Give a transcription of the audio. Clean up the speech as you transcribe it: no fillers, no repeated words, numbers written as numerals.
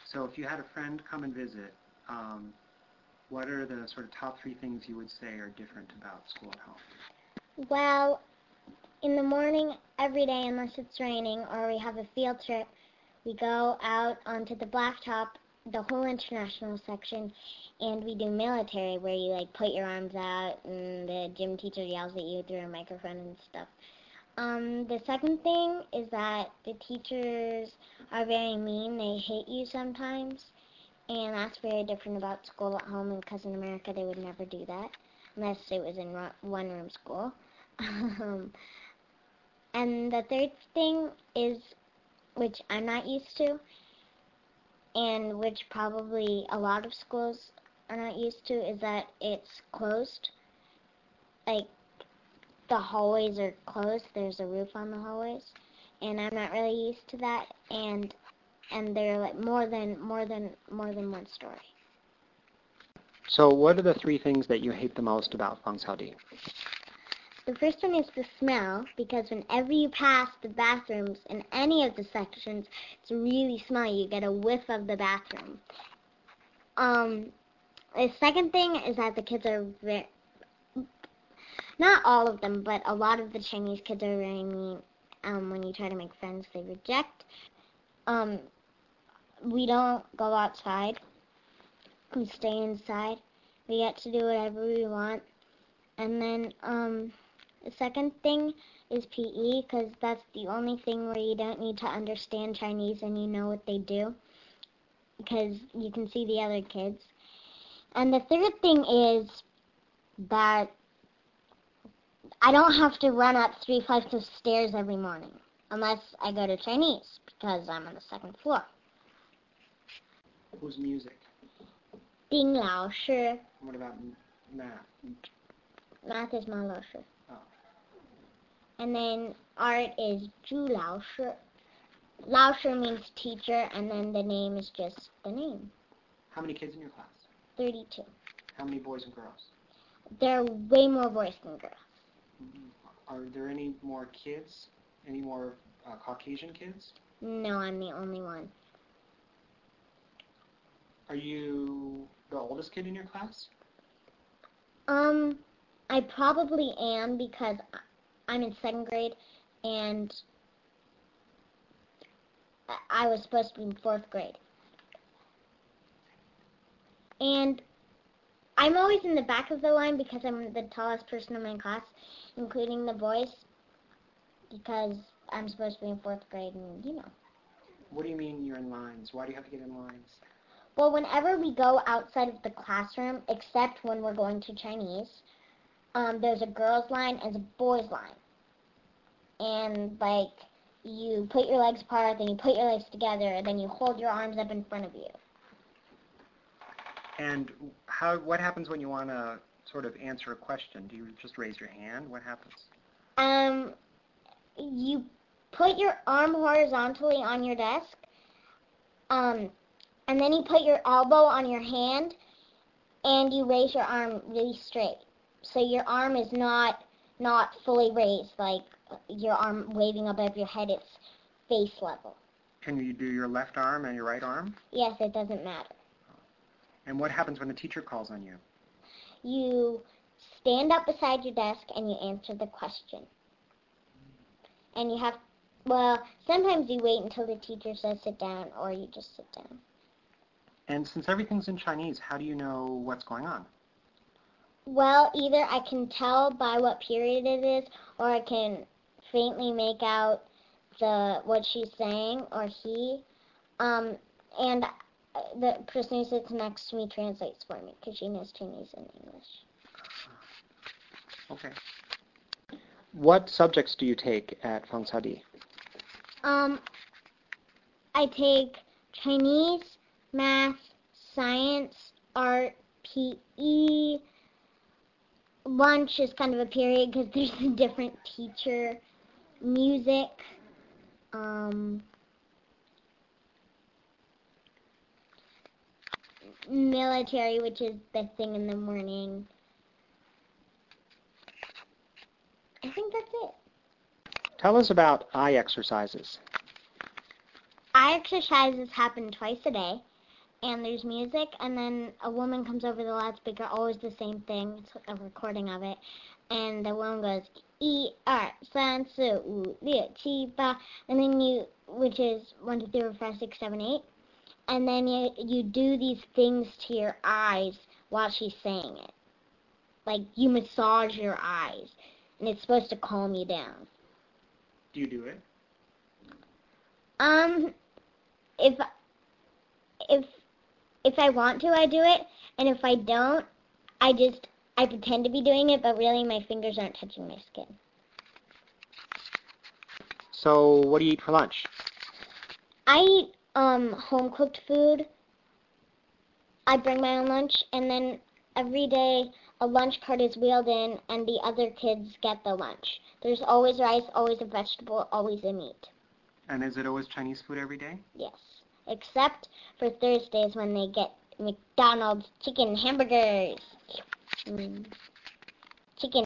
So if you had a friend come and visit, what are the sort of top 3 things you would say are different about school at home? Well, in the morning, every day, unless it's raining or we have a field trip, we go out onto the blacktop, the whole international section, and we do military, where you put your arms out and the gym teacher yells at you through a microphone and stuff. The second thing is that the teachers are very mean. They hate you sometimes, and that's very different about school at home, because in America they would never do that, unless it was in one-room school. And the third thing is, which I'm not used to, and which probably a lot of schools are not used to, is that it's closed. The hallways are closed. There's a roof on the hallways, and I'm not really used to that. And they're more than one story. So what are the 3 things that you hate the most about Fang Xiaodi? The first one is the smell, because whenever you pass the bathrooms in any of the sections, it's really smelly. You get a whiff of the bathroom. The second thing is that the kids are not all of them, but a lot of the Chinese kids are very mean. When you try to make friends, they reject. We don't go outside. We stay inside. We get to do whatever we want. And then, the second thing is PE, because that's the only thing where you don't need to understand Chinese and you know what they do, because you can see the other kids. And the third thing is that I don't have to run up 3 flights of stairs every morning, unless I go to Chinese, because I'm on the 2nd floor. Who's music? Ding Lao Shi. What about math? Math is Ma Lao Shi. Oh. And then art is Zhu Lao Shi. Lao Shi means teacher, and then the name is just the name. How many kids in your class? 32. How many boys and girls? There are way more boys than girls. Are there any more kids? Any more Caucasian kids? No, I'm the only one. Are you the oldest kid in your class? I probably am, because I'm in 2nd grade, and I was supposed to be in 4th grade. And I'm always in the back of the line because I'm the tallest person in my class, including the boys, because I'm supposed to be in 4th grade, and What do you mean you're in lines? Why do you have to get in lines? Well, whenever we go outside of the classroom, except when we're going to Chinese, there's a girls' line and a boys' line. And, you put your legs apart, then you put your legs together, then you hold your arms up in front of you. And what happens when you want to sort of answer a question? Do you just raise your hand? What happens? You put your arm horizontally on your desk, and then you put your elbow on your hand, and you raise your arm really straight. So your arm is not fully raised, like your arm waving above your head. It's face level. Can you do your left arm and your right arm? Yes, it doesn't matter. And what happens when the teacher calls on you? You stand up beside your desk and you answer the question. And sometimes you wait until the teacher says sit down, or you just sit down. And since everything's in Chinese, how do you know what's going on? Well, either I can tell by what period it is, or I can faintly make out what she's saying, or he. And the person who sits next to me translates for me, because she knows Chinese and English. Okay. What subjects do you take at Fang Xiaodi? I take Chinese, math, science, art, PE. Lunch is kind of a period because there's a different teacher. Music. Military, which is the thing in the morning. I think that's it. Tell us about eye exercises. Eye exercises happen twice a day, and there's music, and then a woman comes over the loudspeaker, always the same thing, it's a recording of it, and the woman goes, 1, 2, 3, 4, 5, 6, 7, 8, and then which is 1, 2, 3, 4, 5, 6, 7, 8, and then you do these things to your eyes while she's saying it. Like, you massage your eyes, and it's supposed to calm you down. Do you do it? If I want to, I do it, and if I don't, I pretend to be doing it, but really my fingers aren't touching my skin. So what do you eat for lunch? I eat home-cooked food. I bring my own lunch, and then every day a lunch cart is wheeled in, and the other kids get the lunch. There's always rice, always a vegetable, always a meat. And is it always Chinese food every day? Yes, except for Thursdays when they get McDonald's chicken hamburgers.